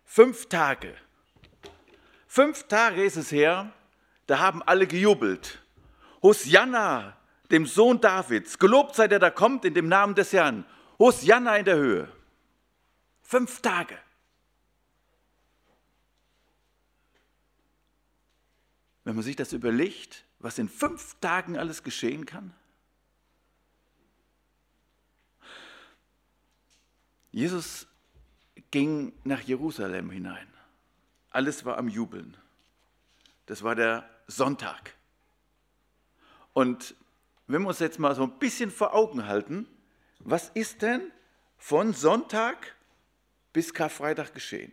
5 Tage. 5 Tage ist es her, da haben alle gejubelt. Hosianna, dem Sohn Davids, gelobt sei der, da kommt in dem Namen des Herrn. Hosianna in der Höhe. 5 Tage. Wenn man sich das überlegt, was in 5 Tagen alles geschehen kann. Jesus ging nach Jerusalem hinein. Alles war am Jubeln. Das war der Sonntag. Und wenn wir uns jetzt mal so ein bisschen vor Augen halten, was ist denn von Sonntag bis Karfreitag geschehen?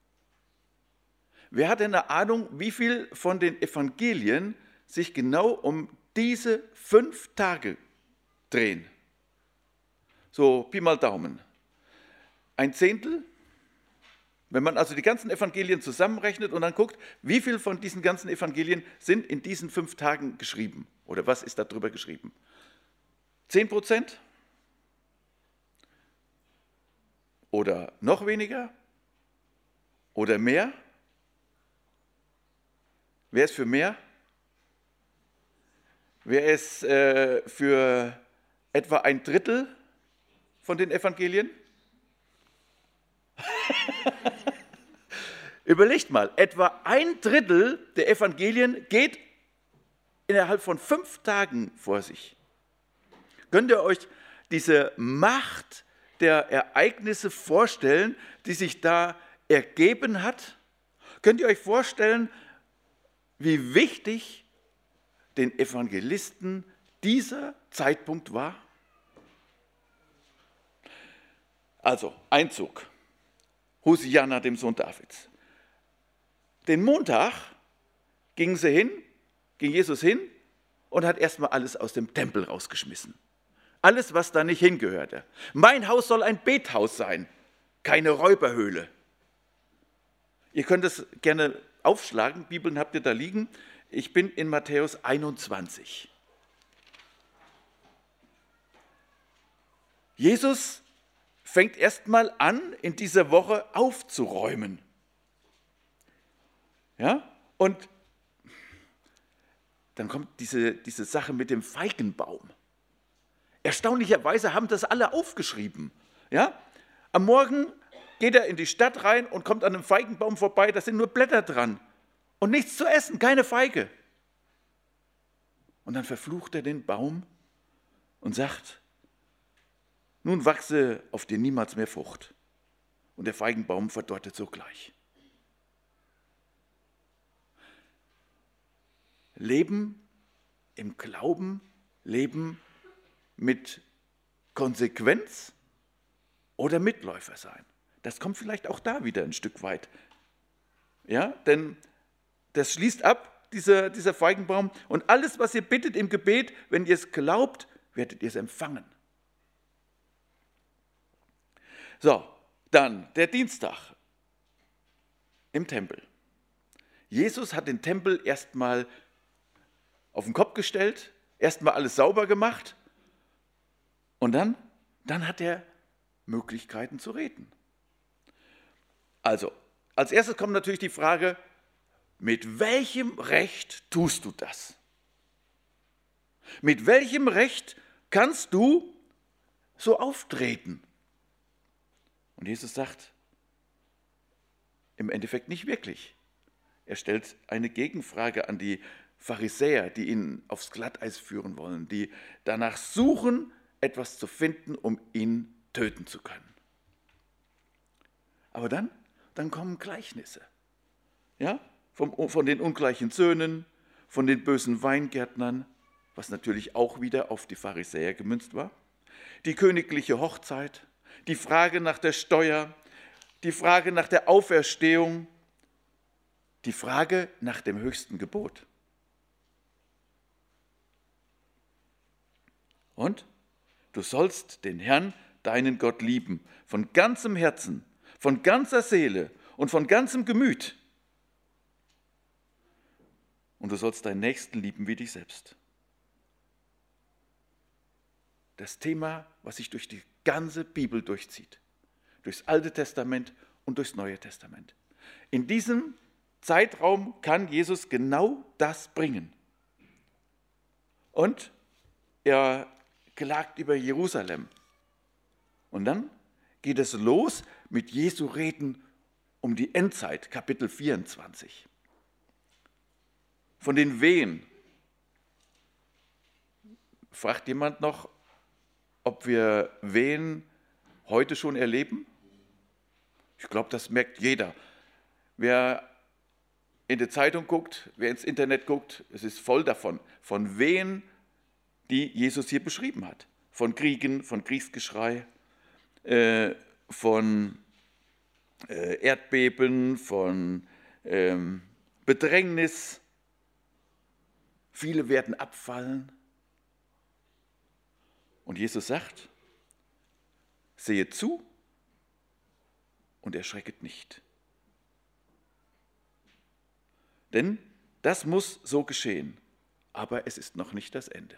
Wer hat denn eine Ahnung, wie viel von den Evangelien sich genau um diese 5 Tage drehen? So, Pi mal Daumen. 1/10? Wenn man also die ganzen Evangelien zusammenrechnet und dann guckt, wie viel von diesen ganzen Evangelien sind in diesen 5 Tagen geschrieben? Oder was ist darüber geschrieben? 10%? Oder noch weniger? Oder mehr? Wer ist für mehr? Wer ist für etwa 1/3 von den Evangelien? Überlegt mal, etwa 1/3 der Evangelien geht innerhalb von 5 Tagen vor sich. Könnt ihr euch diese Macht der Ereignisse vorstellen, die sich da ergeben hat? Könnt ihr euch vorstellen, wie wichtig den Evangelisten dieser Zeitpunkt war? Also, Einzug. Hosianna, dem Sohn Davids. Den Montag ging Jesus hin und hat erstmal alles aus dem Tempel rausgeschmissen. Alles, was da nicht hingehörte. Mein Haus soll ein Bethaus sein, keine Räuberhöhle. Ihr könnt es gerne aufschlagen, Bibeln habt ihr da liegen. Ich bin in Matthäus 21. Jesus fängt erstmal an, in dieser Woche aufzuräumen. Ja? Und dann kommt diese Sache mit dem Feigenbaum. Erstaunlicherweise haben das alle aufgeschrieben. Ja? Am Morgen geht er in die Stadt rein und kommt an einem Feigenbaum vorbei, da sind nur Blätter dran und nichts zu essen, keine Feige. Und dann verflucht er den Baum und sagt, nun wachse auf dir niemals mehr Frucht. Und der Feigenbaum verdorrte sogleich. Leben im Glauben, Leben mit Konsequenz oder Mitläufer sein. Das kommt vielleicht auch da wieder ein Stück weit. Ja, denn das schließt ab, dieser Feigenbaum. Und alles, was ihr bittet im Gebet, wenn ihr es glaubt, werdet ihr es empfangen. So, dann der Dienstag im Tempel. Jesus hat den Tempel erstmal auf den Kopf gestellt, erstmal alles sauber gemacht und dann hat er Möglichkeiten zu reden. Also, als erstes kommt natürlich die Frage, mit welchem Recht tust du das? Mit welchem Recht kannst du so auftreten? Und Jesus sagt, im Endeffekt nicht wirklich. Er stellt eine Gegenfrage an die Pharisäer, die ihn aufs Glatteis führen wollen, die danach suchen, etwas zu finden, um ihn töten zu können. Aber dann kommen Gleichnisse. Ja? Von den ungleichen Söhnen, von den bösen Weingärtnern, was natürlich auch wieder auf die Pharisäer gemünzt war, die königliche Hochzeit, die Frage nach der Steuer, die Frage nach der Auferstehung, die Frage nach dem höchsten Gebot. Und du sollst den Herrn, deinen Gott, lieben, von ganzem Herzen, von ganzer Seele und von ganzem Gemüt. Und du sollst deinen Nächsten lieben wie dich selbst. Das Thema, was sich durch die ganze Bibel durchzieht, durchs Alte Testament und durchs Neue Testament. In diesem Zeitraum kann Jesus genau das bringen. Und er klagt über Jerusalem. Und dann geht es los mit Jesu Reden um die Endzeit, Kapitel 24. Von den Wehen. Fragt jemand noch, ob wir Wehen heute schon erleben? Ich glaube, das merkt jeder. Wer in die Zeitung guckt, wer ins Internet guckt, es ist voll davon, von Wehen, die Jesus hier beschrieben hat. Von Kriegen, von Kriegsgeschrei, von Erdbeben, von Bedrängnis. Viele werden abfallen. Und Jesus sagt, sehet zu und erschrecket nicht. Denn das muss so geschehen, aber es ist noch nicht das Ende.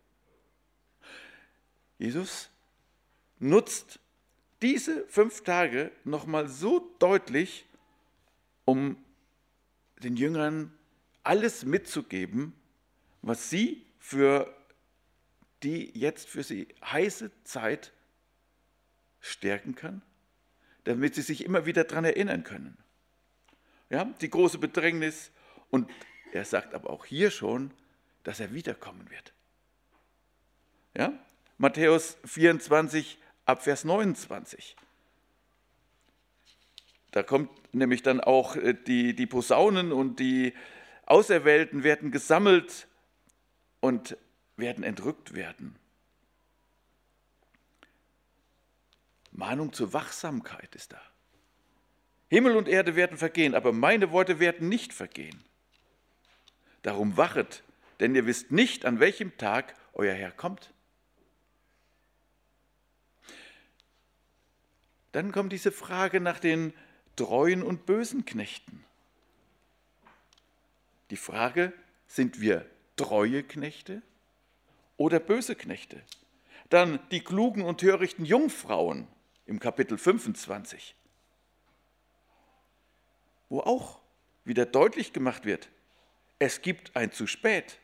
Jesus nutzt diese 5 Tage nochmal so deutlich, um den Jüngern alles mitzugeben, was sie für die jetzt für sie heiße Zeit stärken kann, damit sie sich immer wieder daran erinnern können. Ja, die große Bedrängnis, und er sagt aber auch hier schon, dass er wiederkommen wird. Ja? Matthäus 24 ab Vers 29. Da kommt nämlich dann auch die Posaunen und die Auserwählten werden gesammelt und werden entrückt werden. Mahnung zur Wachsamkeit ist da. Himmel und Erde werden vergehen, aber meine Worte werden nicht vergehen. Darum wachet, denn ihr wisst nicht, an welchem Tag euer Herr kommt. Dann kommt diese Frage nach den treuen und bösen Knechten. Die Frage, sind wir treue Knechte oder böse Knechte? Dann die klugen und törichten Jungfrauen im Kapitel 25, wo auch wieder deutlich gemacht wird, es gibt ein zu spät.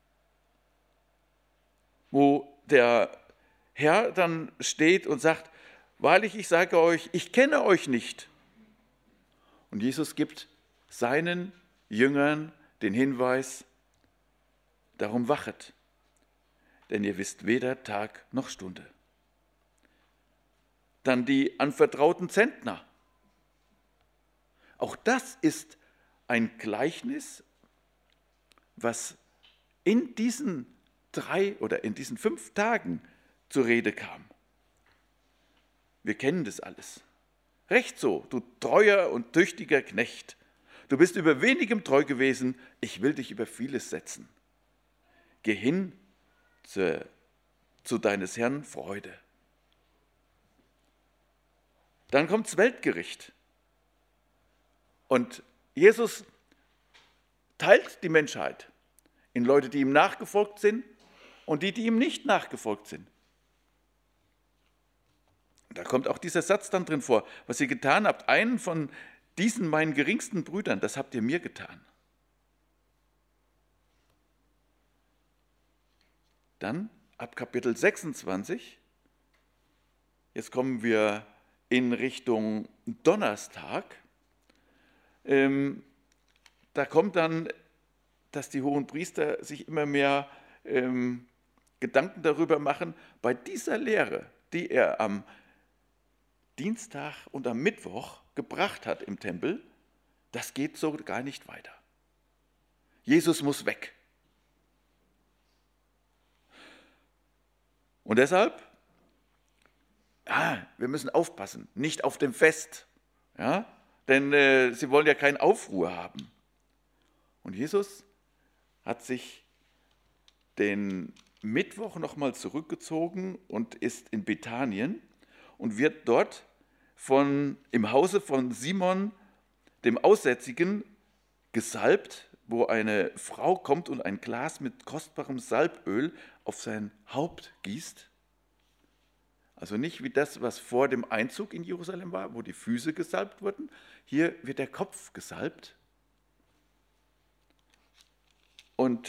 Wo der Herr dann steht und sagt, wahrlich, ich sage euch, ich kenne euch nicht. Und Jesus gibt seinen Jüngern den Hinweis, darum wachet, denn ihr wisst weder Tag noch Stunde. Dann die anvertrauten Zentner. Auch das ist ein Gleichnis, was in diesen 3 oder in diesen 5 Tagen zur Rede kam. Wir kennen das alles. Recht so, du treuer und tüchtiger Knecht. Du bist über wenigem treu gewesen, ich will dich über vieles setzen. Geh hin zu deines Herrn Freude. Dann kommt das Weltgericht. Und Jesus teilt die Menschheit in Leute, die ihm nachgefolgt sind und die ihm nicht nachgefolgt sind. Da kommt auch dieser Satz dann drin vor, was ihr getan habt, einen von diesen meinen geringsten Brüdern, das habt ihr mir getan. Dann ab Kapitel 26, jetzt kommen wir in Richtung Donnerstag, da kommt dann, dass die hohen Priester sich immer mehr Gedanken darüber machen, bei dieser Lehre, die er am Dienstag und am Mittwoch gebracht hat im Tempel, das geht so gar nicht weiter. Jesus muss weg. Und deshalb, wir müssen aufpassen, nicht auf dem Fest, ja, denn sie wollen ja keinen Aufruhr haben. Und Jesus hat sich den Mittwoch nochmal zurückgezogen und ist in Bethanien und wird dort im Hause von Simon, dem Aussätzigen, gesalbt, wo eine Frau kommt und ein Glas mit kostbarem Salböl auf sein Haupt gießt. Also nicht wie das, was vor dem Einzug in Jerusalem war, wo die Füße gesalbt wurden. Hier wird der Kopf gesalbt. Und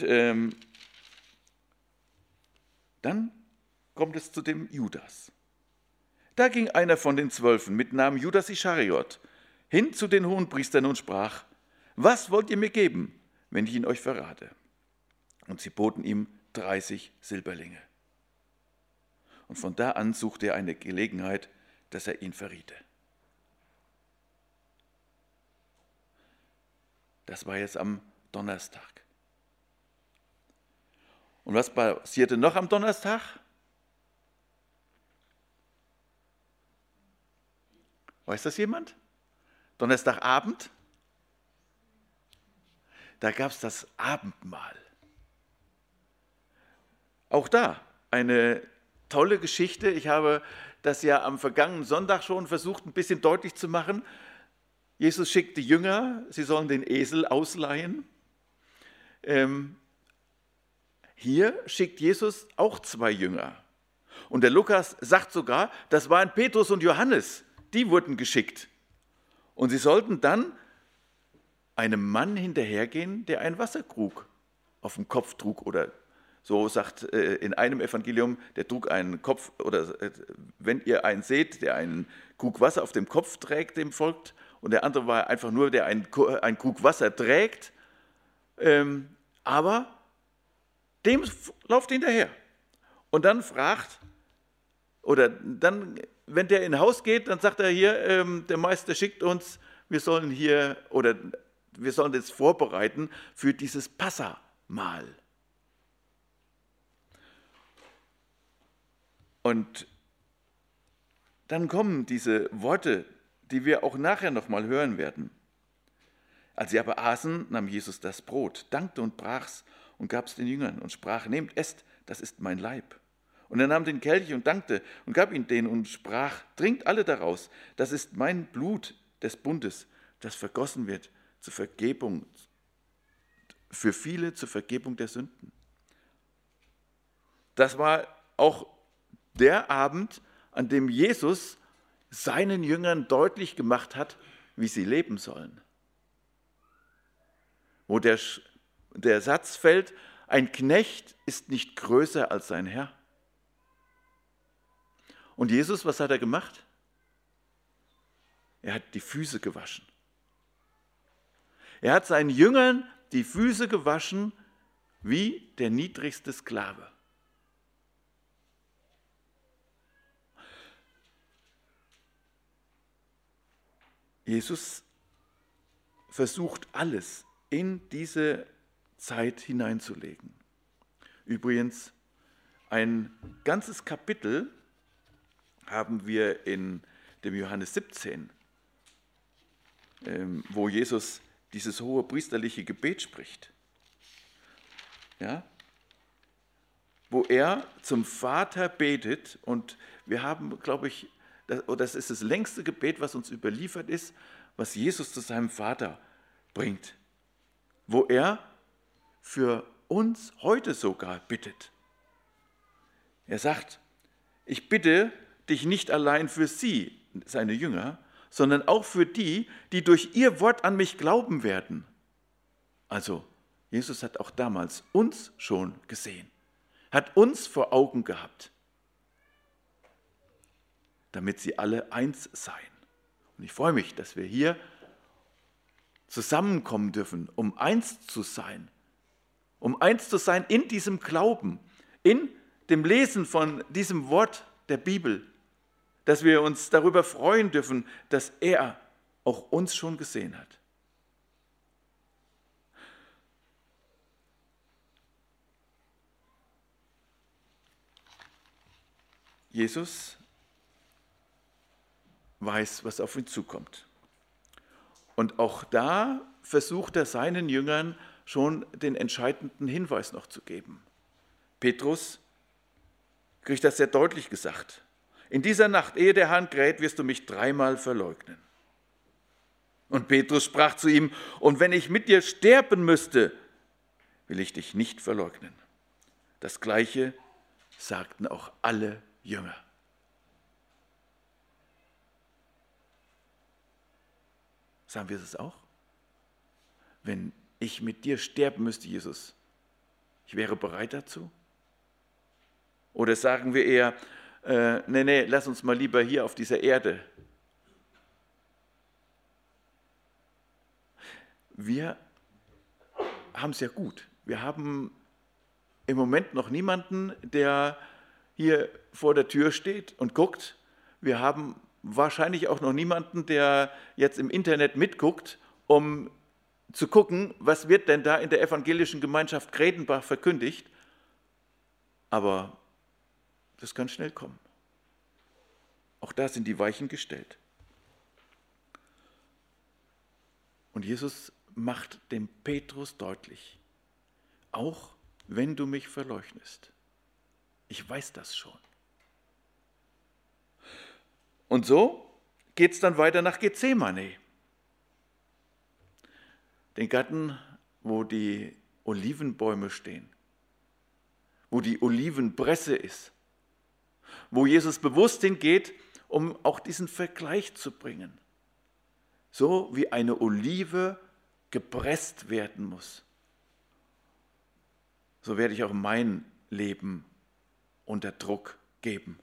dann kommt es zu dem Judas. Da ging einer von den 12 mit Namen Judas Ischariot hin zu den Hohenpriestern und sprach: Was wollt ihr mir geben, wenn ich ihn euch verrate? Und sie boten ihm 30 Silberlinge. Und von da an suchte er eine Gelegenheit, dass er ihn verriete. Das war jetzt am Donnerstag. Und was passierte noch am Donnerstag? Weiß das jemand? Donnerstagabend? Da gab es das Abendmahl. Auch da eine tolle Geschichte. Ich habe das ja am vergangenen Sonntag schon versucht, ein bisschen deutlich zu machen. Jesus schickt die Jünger, sie sollen den Esel ausleihen. Hier schickt Jesus auch 2 Jünger. Und der Lukas sagt sogar, das waren Petrus und Johannes, die wurden geschickt. Und sie sollten dann einem Mann hinterhergehen, der einen Wasserkrug auf dem Kopf trug. Oder so sagt in einem Evangelium, der trug einen Kopf, oder wenn ihr einen seht, der einen Krug Wasser auf dem Kopf trägt, dem folgt. Und der andere war einfach nur, der einen Krug Wasser trägt. Aber dem lauft hinterher. Und dann fragt, oder dann, wenn der in ein Haus geht, dann sagt er hier, der Meister schickt uns, wir sollen hier, oder wir sollen jetzt vorbereiten für dieses Passamahl. Und dann kommen diese Worte, die wir auch nachher nochmal hören werden. Als sie aber aßen, nahm Jesus das Brot, dankte und brach's und gab es den Jüngern und sprach: Nehmt, esst, das ist mein Leib. Und er nahm den Kelch und dankte und gab ihn denen und sprach: Trinkt alle daraus, das ist mein Blut des Bundes, das vergossen wird zur Vergebung, für viele zur Vergebung der Sünden. Das war auch der Abend, an dem Jesus seinen Jüngern deutlich gemacht hat, wie sie leben sollen. Wo der Satz fällt: Ein Knecht ist nicht größer als sein Herr. Und Jesus, was hat er gemacht? Er hat die Füße gewaschen. Er hat seinen Jüngern die Füße gewaschen wie der niedrigste Sklave. Jesus versucht alles in diese Zeit hineinzulegen. Übrigens, ein ganzes Kapitel haben wir in dem Johannes 17, wo Jesus dieses hohe priesterliche Gebet spricht. Ja? Wo er zum Vater betet, und wir haben, glaube ich, das ist das längste Gebet, was uns überliefert ist, was Jesus zu seinem Vater bringt, wo er für uns heute sogar bittet. Er sagt: Ich bitte dich nicht allein für sie, seine Jünger, sondern auch für die, die durch ihr Wort an mich glauben werden. Also, Jesus hat auch damals uns schon gesehen, hat uns vor Augen gehabt, damit sie alle eins seien. Und ich freue mich, dass wir hier zusammenkommen dürfen, um eins zu sein in diesem Glauben, in dem Lesen von diesem Wort der Bibel, dass wir uns darüber freuen dürfen, dass er auch uns schon gesehen hat. Jesus weiß, was auf ihn zukommt. Und auch da versucht er seinen Jüngern schon den entscheidenden Hinweis noch zu geben. Petrus kriegt das sehr deutlich gesagt. In dieser Nacht, ehe der Hahn kräht, wirst du mich 3-mal verleugnen. Und Petrus sprach zu ihm: Und wenn ich mit dir sterben müsste, will ich dich nicht verleugnen. Das Gleiche sagten auch alle Jünger. Sagen wir das auch? Wenn ich mit dir sterben müsste, Jesus, ich wäre bereit dazu? Oder sagen wir eher, nee, lass uns mal lieber hier auf dieser Erde. Wir haben es ja gut. Wir haben im Moment noch niemanden, der hier vor der Tür steht und guckt. Wir haben wahrscheinlich auch noch niemanden, der jetzt im Internet mitguckt, um zu gucken, was wird denn da in der evangelischen Gemeinschaft Gredenbach verkündigt. Aber das kann schnell kommen. Auch da sind die Weichen gestellt. Und Jesus macht dem Petrus deutlich, auch wenn du mich verleugnest, ich weiß das schon. Und so geht es dann weiter nach Gethsemane, den Garten, wo die Olivenbäume stehen, wo die Olivenpresse ist, wo Jesus bewusst hingeht, um auch diesen Vergleich zu bringen. So wie eine Olive gepresst werden muss, so werde ich auch mein Leben unter Druck geben.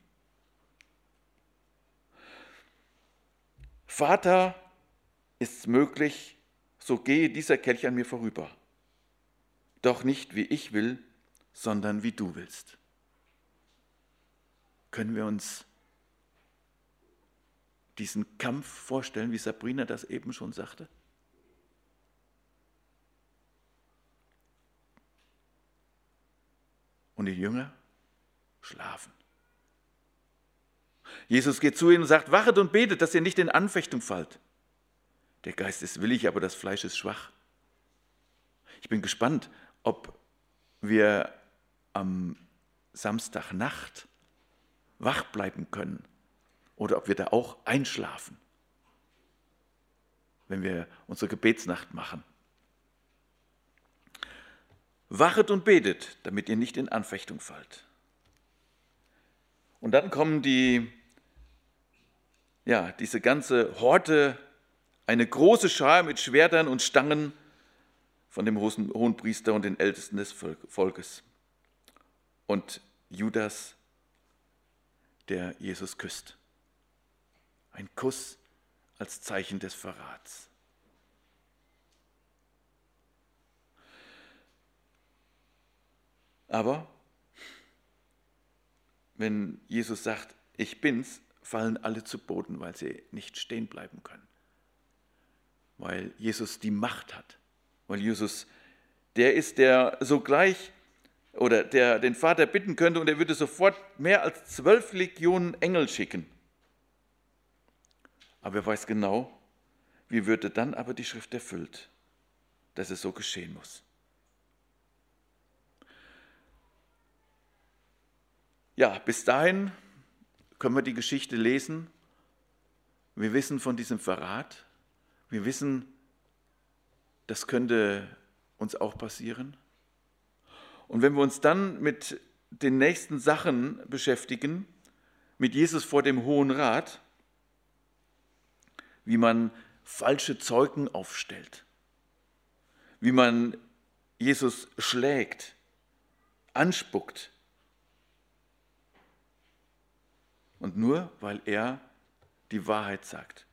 Vater, ist es möglich, so gehe dieser Kelch an mir vorüber. Doch nicht wie ich will, sondern wie du willst. Können wir uns diesen Kampf vorstellen, wie Sabrina das eben schon sagte? Und die Jünger schlafen. Jesus geht zu ihnen und sagt, wachet und betet, dass ihr nicht in Anfechtung fallt. Der Geist ist willig, aber das Fleisch ist schwach. Ich bin gespannt, ob wir am Samstagnacht wach bleiben können oder ob wir da auch einschlafen, wenn wir unsere Gebetsnacht machen. Wachet und betet, damit ihr nicht in Anfechtung fallt. Und dann kommen diese ganze Horde, eine große Schar mit Schwertern und Stangen von dem Hohenpriester und den Ältesten des Volkes. Und Judas, der Jesus küsst. Ein Kuss als Zeichen des Verrats. Aber wenn Jesus sagt, ich bin's, fallen alle zu Boden, weil sie nicht stehen bleiben können. Weil Jesus die Macht hat. Weil Jesus der ist, der sogleich oder der den Vater bitten könnte und er würde sofort mehr als 12 Legionen Engel schicken. Aber er weiß genau, wie würde dann aber die Schrift erfüllt, dass es so geschehen muss. Ja, bis dahin können wir die Geschichte lesen. Wir wissen von diesem Verrat. Wir wissen, das könnte uns auch passieren. Und wenn wir uns dann mit den nächsten Sachen beschäftigen, mit Jesus vor dem Hohen Rat, wie man falsche Zeugen aufstellt, wie man Jesus schlägt, anspuckt, und nur, weil er die Wahrheit sagt.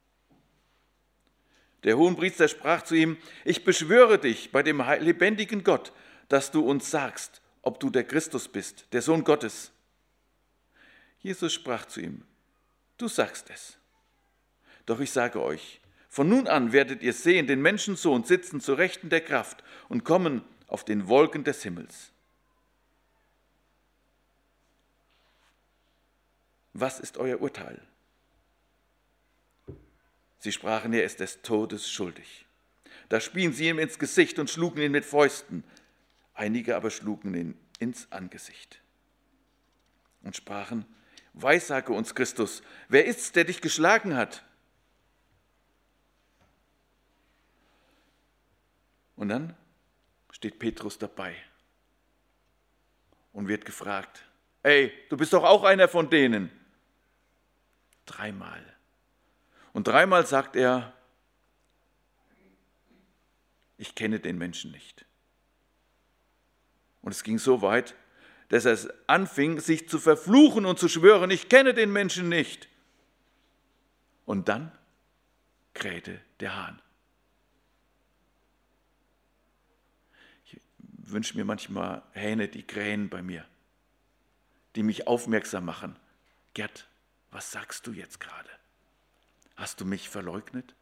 Der Hohenpriester sprach zu ihm, ich beschwöre dich bei dem lebendigen Gott, dass du uns sagst, ob du der Christus bist, der Sohn Gottes. Jesus sprach zu ihm, du sagst es. Doch ich sage euch, von nun an werdet ihr sehen, den Menschensohn sitzen zur Rechten der Kraft und kommen auf den Wolken des Himmels. Was ist euer Urteil? Sie sprachen, er ist des Todes schuldig. Da spien sie ihm ins Gesicht und schlugen ihn mit Fäusten. Einige aber schlugen ihn ins Angesicht und sprachen, weissage uns, Christus, wer ist's, der dich geschlagen hat? Und dann steht Petrus dabei und wird gefragt, ey, du bist doch auch einer von denen. 3-mal. Und 3-mal sagt er, ich kenne den Menschen nicht. Und es ging so weit, dass er anfing, sich zu verfluchen und zu schwören, ich kenne den Menschen nicht. Und dann krähte der Hahn. Ich wünsche mir manchmal Hähne, die krähen bei mir, die mich aufmerksam machen. Gerd, was sagst du jetzt gerade? Hast du mich verleugnet?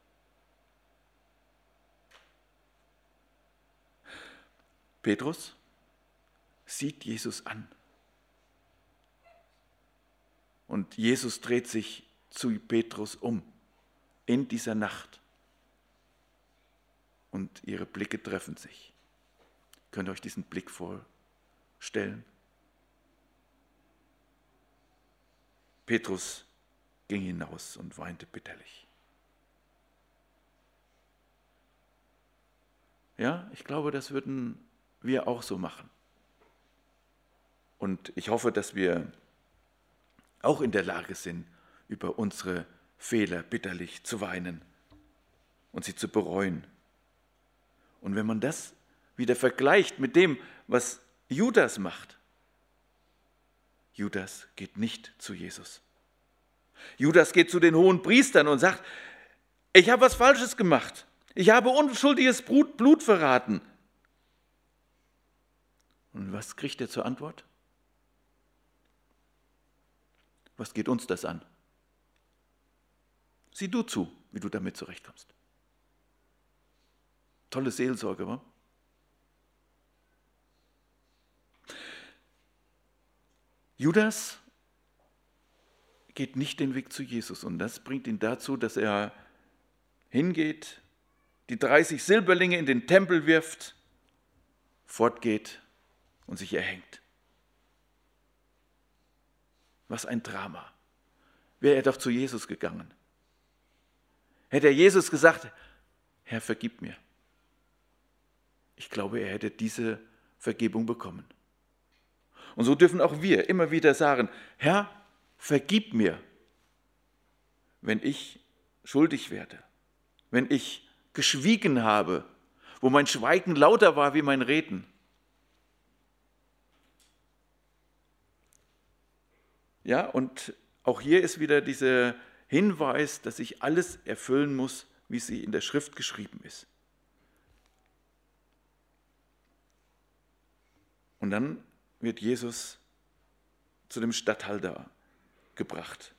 Petrus sieht Jesus an. Und Jesus dreht sich zu Petrus um in dieser Nacht. Und ihre Blicke treffen sich. Könnt ihr euch diesen Blick vorstellen? Petrus ging hinaus und weinte bitterlich. Ja, ich glaube, das würden wir auch so machen. Und ich hoffe, dass wir auch in der Lage sind, über unsere Fehler bitterlich zu weinen und sie zu bereuen. Und wenn man das wieder vergleicht mit dem, was Judas macht, Judas geht nicht zu Jesus. Judas geht zu den hohen Priestern und sagt, ich habe was Falsches gemacht. Ich habe unschuldiges Blut verraten. Und was kriegt er zur Antwort? Was geht uns das an? Sieh du zu, wie du damit zurechtkommst. Tolle Seelsorge, wa? Judas geht nicht den Weg zu Jesus und das bringt ihn dazu, dass er hingeht, die 30 Silberlinge in den Tempel wirft, fortgeht und sich erhängt. Was ein Drama. Wäre er doch zu Jesus gegangen. Hätte er Jesus gesagt, Herr, vergib mir. Ich glaube, er hätte diese Vergebung bekommen. Und so dürfen auch wir immer wieder sagen, Herr, vergib mir, wenn ich schuldig werde, wenn ich geschwiegen habe, wo mein Schweigen lauter war wie mein Reden. Ja, und auch hier ist wieder dieser Hinweis, dass ich alles erfüllen muss, wie sie in der Schrift geschrieben ist. Und dann wird Jesus zu dem Statthalter gebracht.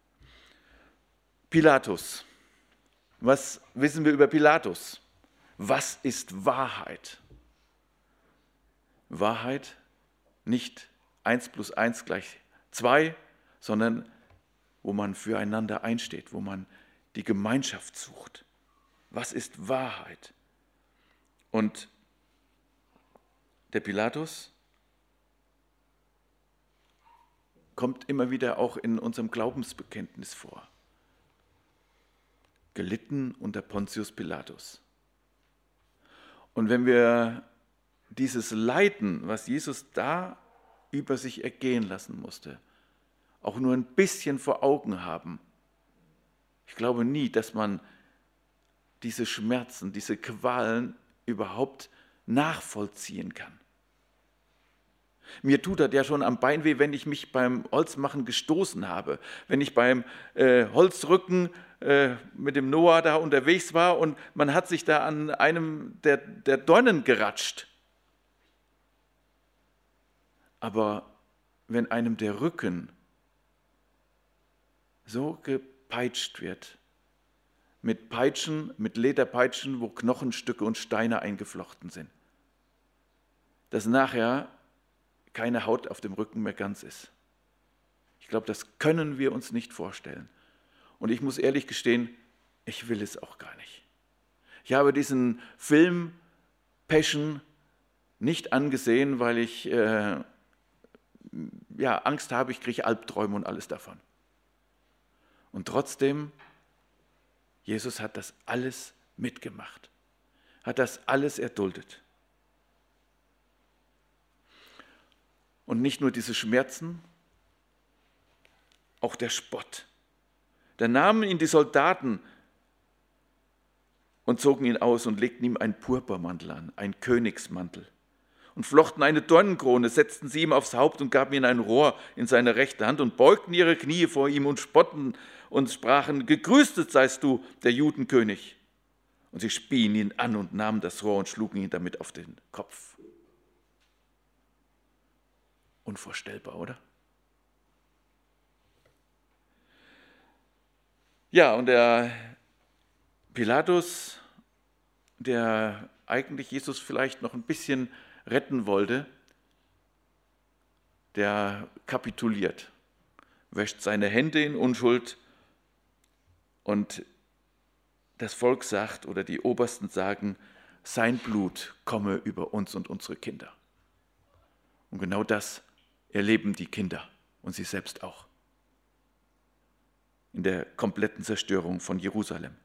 Pilatus. Was wissen wir über Pilatus? Was ist Wahrheit? Wahrheit nicht 1 + 1 = 2, sondern wo man füreinander einsteht, wo man die Gemeinschaft sucht. Was ist Wahrheit? Und der Pilatus kommt immer wieder auch in unserem Glaubensbekenntnis vor. Gelitten unter Pontius Pilatus. Und wenn wir dieses Leiden, was Jesus da über sich ergehen lassen musste, auch nur ein bisschen vor Augen haben, ich glaube nie, dass man diese Schmerzen, diese Qualen überhaupt nachvollziehen kann. Mir tut das ja schon am Bein weh, wenn ich mich beim Holzmachen gestoßen habe, wenn ich beim Holzrücken mit dem Noah da unterwegs war und man hat sich da an einem der Dornen geratscht. Aber wenn einem der Rücken so gepeitscht wird, mit Peitschen, mit Lederpeitschen, wo Knochenstücke und Steine eingeflochten sind, dass nachher keine Haut auf dem Rücken mehr ganz ist. Ich glaube, das können wir uns nicht vorstellen. Und ich muss ehrlich gestehen, ich will es auch gar nicht. Ich habe diesen Film Passion nicht angesehen, weil ich Angst habe, ich kriege Albträume und alles davon. Und trotzdem, Jesus hat das alles mitgemacht, hat das alles erduldet. Und nicht nur diese Schmerzen, auch der Spott. Da nahmen ihn die Soldaten und zogen ihn aus und legten ihm einen Purpurmantel an, einen Königsmantel. Und flochten eine Dornenkrone, setzten sie ihm aufs Haupt und gaben ihm ein Rohr in seine rechte Hand und beugten ihre Knie vor ihm und spotten und sprachen, gegrüßet seist du, der Judenkönig. Und sie spien ihn an und nahmen das Rohr und schlugen ihn damit auf den Kopf. Unvorstellbar, oder? Ja, und der Pilatus, der eigentlich Jesus vielleicht noch ein bisschen retten wollte, der kapituliert, wäscht seine Hände in Unschuld und das Volk sagt oder die Obersten sagen, sein Blut komme über uns und unsere Kinder. Und genau das erleben die Kinder und sie selbst auch in der kompletten Zerstörung von Jerusalem.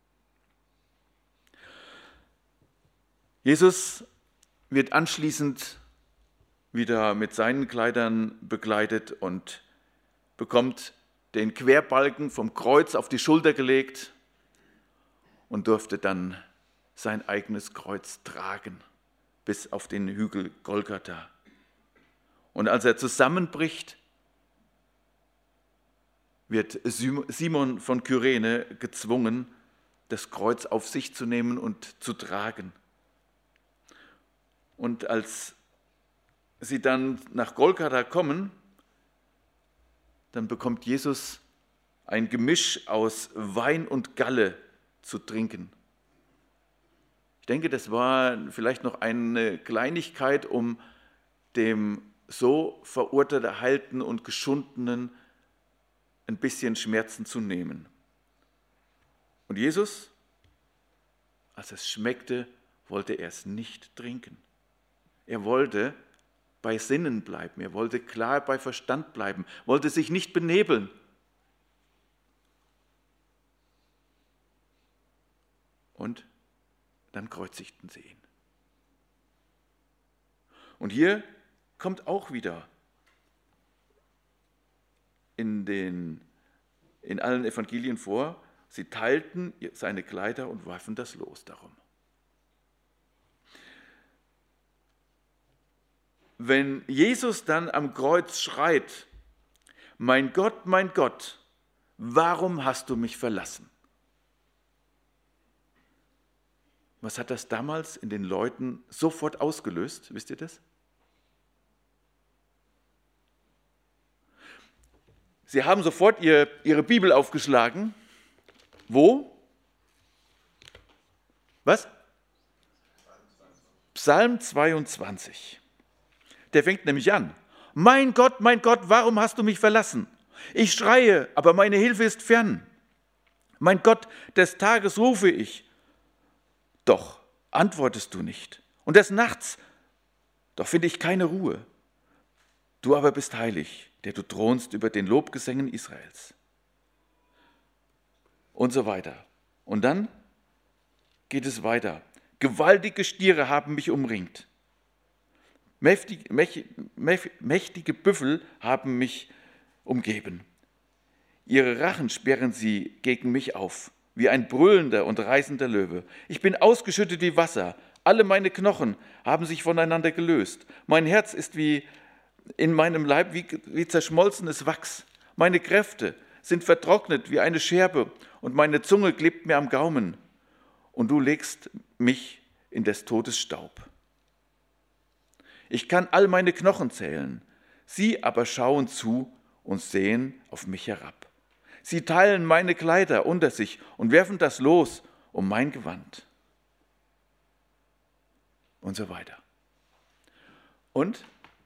Jesus wird anschließend wieder mit seinen Kleidern bekleidet und bekommt den Querbalken vom Kreuz auf die Schulter gelegt und durfte dann sein eigenes Kreuz tragen bis auf den Hügel Golgatha. Und als er zusammenbricht, wird Simon von Kyrene gezwungen, das Kreuz auf sich zu nehmen und zu tragen. Und als sie dann nach Golgatha kommen, dann bekommt Jesus ein Gemisch aus Wein und Galle zu trinken. Ich denke, das war vielleicht noch eine Kleinigkeit, um dem so verurteilten und geschundenen ein bisschen Schmerzen zu nehmen. Und Jesus, als es schmeckte, wollte er es nicht trinken. Er wollte bei Sinnen bleiben, er wollte klar bei Verstand bleiben, wollte sich nicht benebeln. Und dann kreuzigten sie ihn. Und hier kommt auch wieder in allen Evangelien vor, sie teilten seine Kleider und warfen das Los darum. Wenn Jesus dann am Kreuz schreit, mein Gott, warum hast du mich verlassen? Was hat das damals in den Leuten sofort ausgelöst? Wisst ihr das? Sie haben sofort ihre Bibel aufgeschlagen. Wo? Was? Psalm 22. Der fängt nämlich an. Mein Gott, warum hast du mich verlassen? Ich schreie, aber meine Hilfe ist fern. Mein Gott, des Tages rufe ich, doch antwortest du nicht. Und des Nachts, doch finde ich keine Ruhe. Du aber bist heilig, der du thronst über den Lobgesängen Israels. Und so weiter. Und dann geht es weiter. Gewaltige Stiere haben mich umringt. Mächtige Büffel haben mich umgeben. Ihre Rachen sperren sie gegen mich auf, wie ein brüllender und reißender Löwe. Ich bin ausgeschüttet wie Wasser. Alle meine Knochen haben sich voneinander gelöst. Mein Herz ist wie in meinem Leib wie zerschmolzenes Wachs. Meine Kräfte sind vertrocknet wie eine Scherbe und meine Zunge klebt mir am Gaumen. Und du legst mich in des Todes Staub. Ich kann all meine Knochen zählen, sie aber schauen zu und sehen auf mich herab. Sie teilen meine Kleider unter sich und werfen das Los um mein Gewand. Und so weiter. Und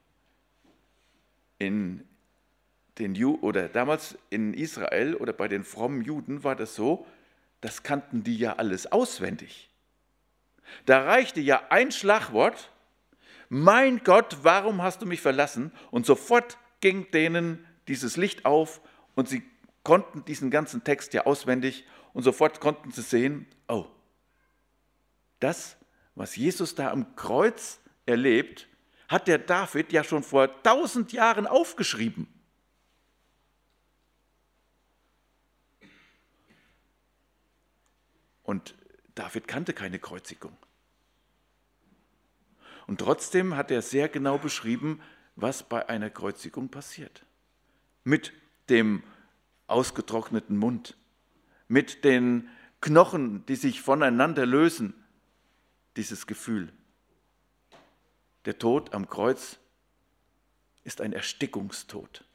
damals in Israel oder bei den frommen Juden war das so, das kannten die ja alles auswendig. Da reichte ja ein Schlagwort, mein Gott, warum hast du mich verlassen? Und sofort ging denen dieses Licht auf und sie konnten diesen ganzen Text ja auswendig und sofort konnten sie sehen, oh, das, was Jesus da am Kreuz erlebt, hat der David ja schon vor 1000 Jahren aufgeschrieben. Und David kannte keine Kreuzigung. Und trotzdem hat er sehr genau beschrieben, was bei einer Kreuzigung passiert. Mit dem ausgetrockneten Mund, mit den Knochen, die sich voneinander lösen, dieses Gefühl. Der Tod am Kreuz ist ein Erstickungstod.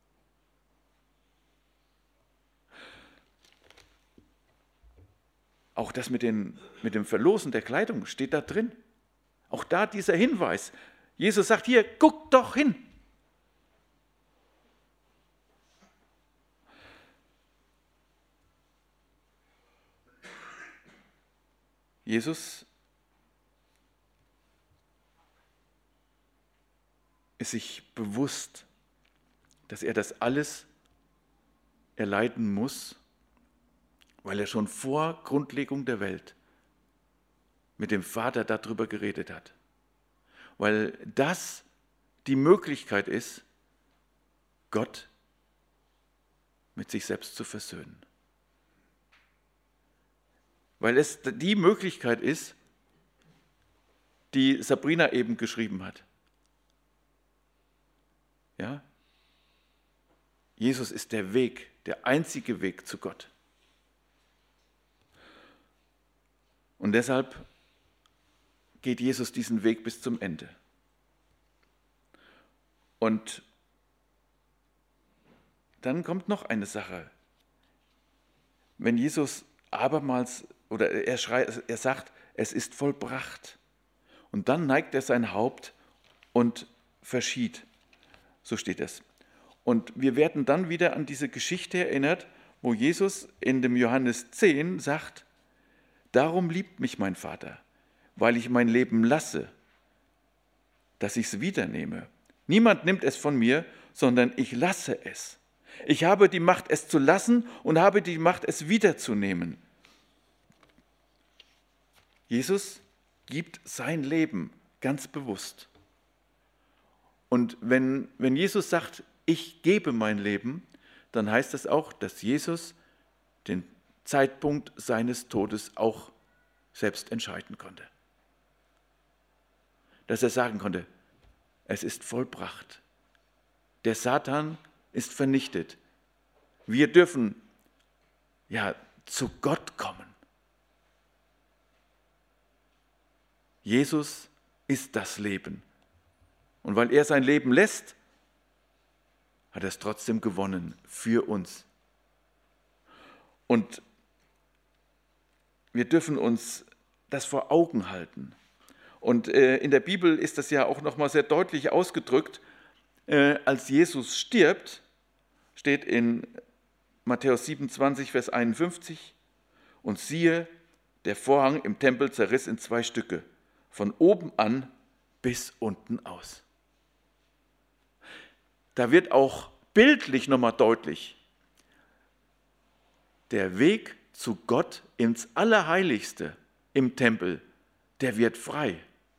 Auch das mit dem Verlosen der Kleidung steht da drin. Auch da dieser Hinweis. Jesus sagt hier, guck doch hin. Jesus ist sich bewusst, dass er das alles erleiden muss, weil er schon vor Grundlegung der Welt mit dem Vater darüber geredet hat. Weil das die Möglichkeit ist, Gott mit sich selbst zu versöhnen. Weil es die Möglichkeit ist, die Sabrina eben geschrieben hat. Ja? Jesus ist der Weg, der einzige Weg zu Gott. Und deshalb geht Jesus diesen Weg bis zum Ende. Und dann kommt noch eine Sache. Wenn Jesus abermals, oder er sagt, es ist vollbracht. Und dann neigt er sein Haupt und verschied. So steht es. Und wir werden dann wieder an diese Geschichte erinnert, wo Jesus in dem Johannes 10 sagt, darum liebt mich mein Vater, weil ich mein Leben lasse, dass ich es wiedernehme. Niemand nimmt es von mir, sondern ich lasse es. Ich habe die Macht, es zu lassen und habe die Macht, es wiederzunehmen. Jesus gibt sein Leben ganz bewusst. Und wenn Jesus sagt, ich gebe mein Leben, dann heißt das auch, dass Jesus den Zeitpunkt seines Todes auch selbst entscheiden konnte. Dass er sagen konnte, es ist vollbracht. Der Satan ist vernichtet. Wir dürfen zu Gott kommen. Jesus ist das Leben. Und weil er sein Leben lässt, hat er es trotzdem gewonnen für uns. Und wir dürfen uns das vor Augen halten. Und in der Bibel ist das ja auch nochmal sehr deutlich ausgedrückt. Als Jesus stirbt, steht in Matthäus 27, Vers 51, und siehe, der Vorhang im Tempel zerriss in 2 Stücke, von oben an bis unten aus. Da wird auch bildlich nochmal deutlich, der Weg zu Gott ins Allerheiligste im Tempel, der wird frei.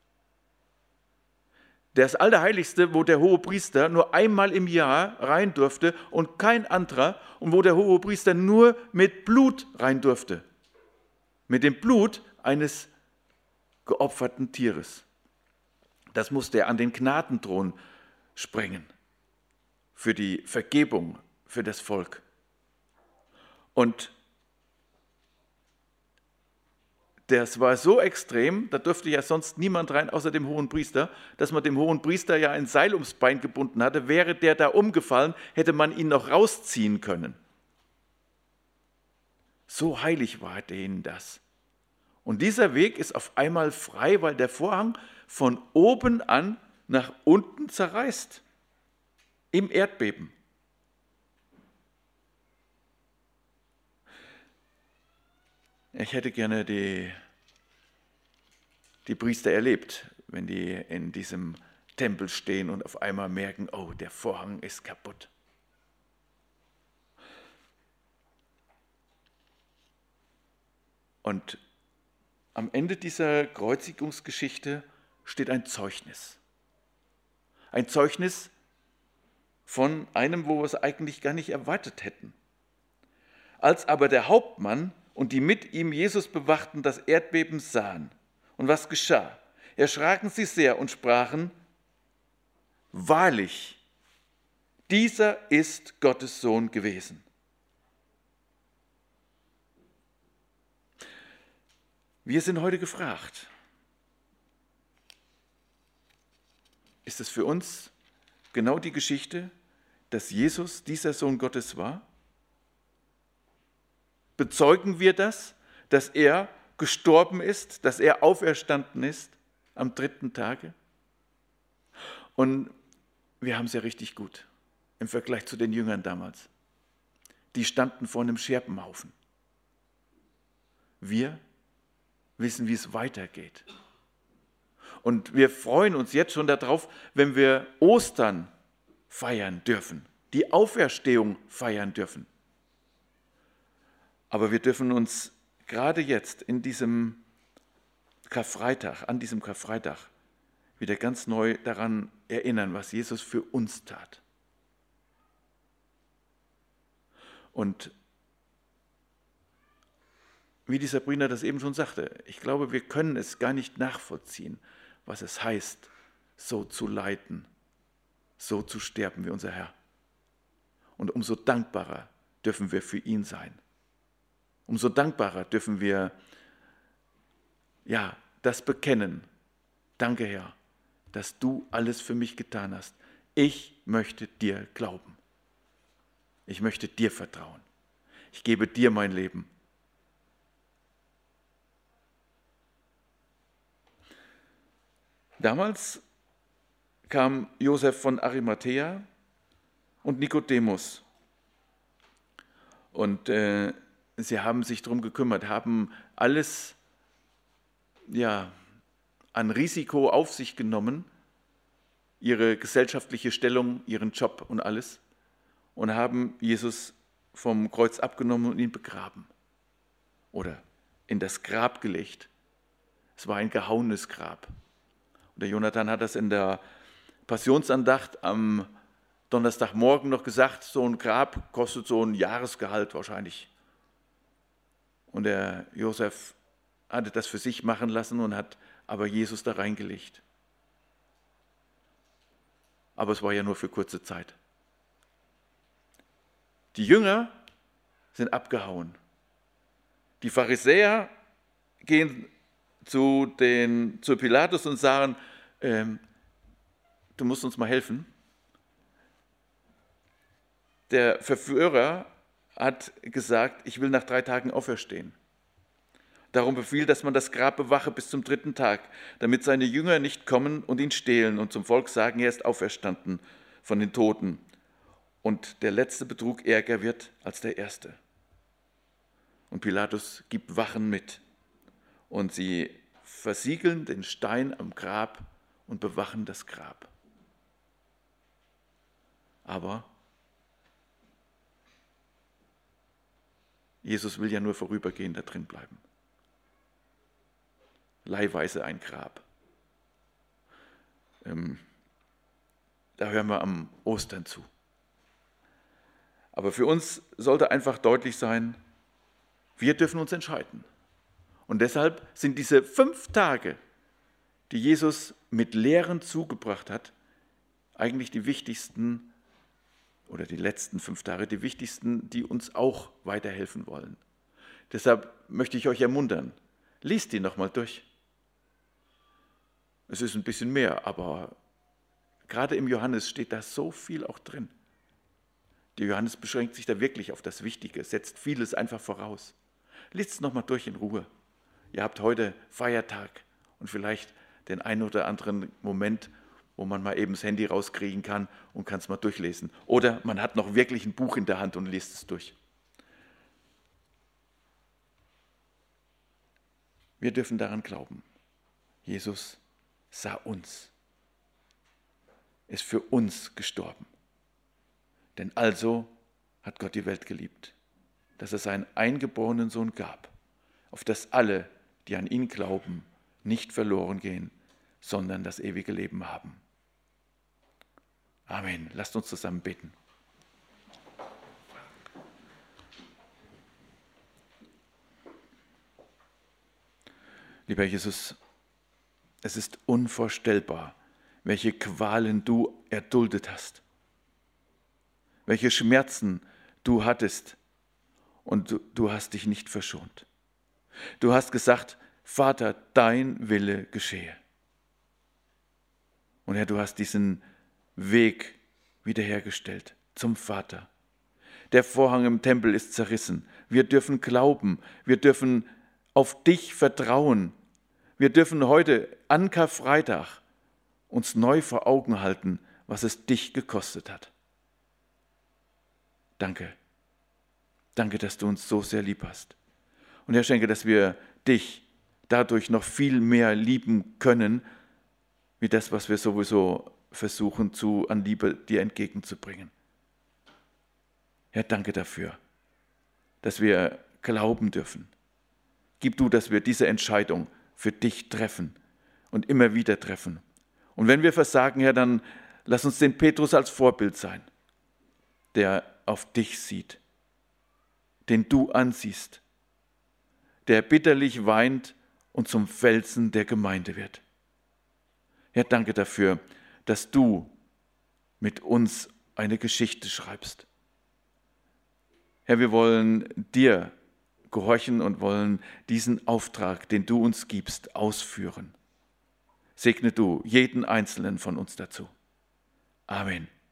Das Allerheiligste, wo der Hohepriester nur einmal im Jahr rein durfte und kein anderer, und wo der Hohepriester nur mit Blut rein durfte. Mit dem Blut eines geopferten Tieres. Das musste er an den Gnadenthron sprengen. Für die Vergebung, für das Volk. Und das war so extrem, da durfte ja sonst niemand rein, außer dem Hohenpriester, dass man dem Hohenpriester ja ein Seil ums Bein gebunden hatte. Wäre der da umgefallen, hätte man ihn noch rausziehen können. So heilig war denen das. Und dieser Weg ist auf einmal frei, weil der Vorhang von oben an nach unten zerreißt. Im Erdbeben. Ich hätte gerne die Priester erlebt, wenn die in diesem Tempel stehen und auf einmal merken, oh, der Vorhang ist kaputt. Und am Ende dieser Kreuzigungsgeschichte steht ein Zeugnis. Ein Zeugnis von einem, wo wir es eigentlich gar nicht erwartet hätten. Als aber der Hauptmann und die mit ihm Jesus bewachten, das Erdbeben sahen. Und was geschah? Erschraken sie sehr und sprachen: Wahrlich, dieser ist Gottes Sohn gewesen. Wir sind heute gefragt. Ist es für uns genau die Geschichte, dass Jesus dieser Sohn Gottes war? Bezeugen wir das, dass er gestorben ist, dass er auferstanden ist am 3. Tage? Und wir haben es ja richtig gut im Vergleich zu den Jüngern damals. Die standen vor einem Scherbenhaufen. Wir wissen, wie es weitergeht. Und wir freuen uns jetzt schon darauf, wenn wir Ostern feiern dürfen, die Auferstehung feiern dürfen. Aber wir dürfen uns gerade jetzt in diesem Karfreitag, an diesem Karfreitag, wieder ganz neu daran erinnern, was Jesus für uns tat. Und wie die Sabrina das eben schon sagte, ich glaube, wir können es gar nicht nachvollziehen, was es heißt, so zu leiden, so zu sterben wie unser Herr. Und umso dankbarer dürfen wir für ihn sein. Umso dankbarer dürfen wir das bekennen. Danke, Herr, dass du alles für mich getan hast. Ich möchte dir glauben. Ich möchte dir vertrauen. Ich gebe dir mein Leben. Damals kam Josef von Arimathäa und Nikodemus. Und sie haben sich darum gekümmert, haben alles an Risiko auf sich genommen, ihre gesellschaftliche Stellung, ihren Job und alles, und haben Jesus vom Kreuz abgenommen und ihn begraben oder in das Grab gelegt. Es war ein gehauenes Grab. Und der Jonathan hat das in der Passionsandacht am Donnerstagmorgen noch gesagt, so ein Grab kostet so ein Jahresgehalt wahrscheinlich. Und der Josef hatte das für sich machen lassen und hat aber Jesus da reingelegt. Aber es war ja nur für kurze Zeit. Die Jünger sind abgehauen. Die Pharisäer gehen zu Pilatus und sagen, du musst uns mal helfen. Der Verführer hat gesagt, ich will nach 3 Tagen auferstehen. Darum befiehlt, dass man das Grab bewache bis zum 3. Tag, damit seine Jünger nicht kommen und ihn stehlen und zum Volk sagen, er ist auferstanden von den Toten. Und der letzte Betrug ärger wird als der erste. Und Pilatus gibt Wachen mit. Und sie versiegeln den Stein am Grab und bewachen das Grab. Aber Jesus will ja nur vorübergehend da drin bleiben. Leihweise ein Grab. Da hören wir am Ostern zu. Aber für uns sollte einfach deutlich sein, wir dürfen uns entscheiden. Und deshalb sind diese 5 Tage, die Jesus mit Lehren zugebracht hat, eigentlich die wichtigsten, oder die letzten 5 Tage, die wichtigsten, die uns auch weiterhelfen wollen. Deshalb möchte ich euch ermuntern, liest die nochmal durch. Es ist ein bisschen mehr, aber gerade im Johannes steht da so viel auch drin. Der Johannes beschränkt sich da wirklich auf das Wichtige, setzt vieles einfach voraus. Liest es nochmal durch in Ruhe. Ihr habt heute Feiertag und vielleicht den einen oder anderen Moment, wo man mal eben das Handy rauskriegen kann und kann es mal durchlesen. Oder man hat noch wirklich ein Buch in der Hand und liest es durch. Wir dürfen daran glauben. Jesus sah uns, ist für uns gestorben. Denn also hat Gott die Welt geliebt, dass er seinen eingeborenen Sohn gab, auf dass alle, die an ihn glauben, nicht verloren gehen, sondern das ewige Leben haben. Amen. Lasst uns zusammen beten. Lieber Jesus, es ist unvorstellbar, welche Qualen du erduldet hast, welche Schmerzen du hattest und du hast dich nicht verschont. Du hast gesagt, Vater, dein Wille geschehe. Und Herr, du hast diesen Weg wiederhergestellt zum Vater. Der Vorhang im Tempel ist zerrissen. Wir dürfen glauben, wir dürfen auf dich vertrauen. Wir dürfen heute an Karfreitag uns neu vor Augen halten, was es dich gekostet hat. Danke. Danke, dass du uns so sehr lieb hast. Und Herr, schenke, dass wir dich dadurch noch viel mehr lieben können, wie das, was wir sowieso versuchen, an Liebe dir entgegenzubringen. Herr, danke dafür, dass wir glauben dürfen. Gib du, dass wir diese Entscheidung für dich treffen und immer wieder treffen. Und wenn wir versagen, Herr, dann lass uns den Petrus als Vorbild sein, der auf dich sieht, den du ansiehst, der bitterlich weint und zum Felsen der Gemeinde wird. Herr, danke dafür, dass du mit uns eine Geschichte schreibst. Herr, wir wollen dir gehorchen und wollen diesen Auftrag, den du uns gibst, ausführen. Segne du jeden Einzelnen von uns dazu. Amen.